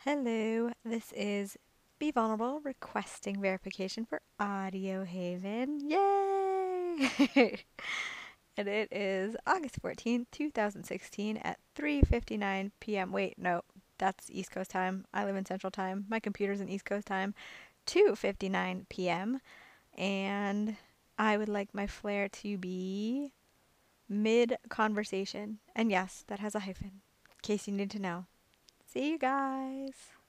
Hello, this is Be Vulnerable requesting verification for Audio Haven. Yay! And it is August 14th, 2016 at 3:59 p.m. Wait, no, that's East Coast time. I live in Central time. My computer's in East Coast time. 2:59 p.m. And I would like my flare to be mid conversation. And yes, that has a hyphen, in case you need to know. See you guys.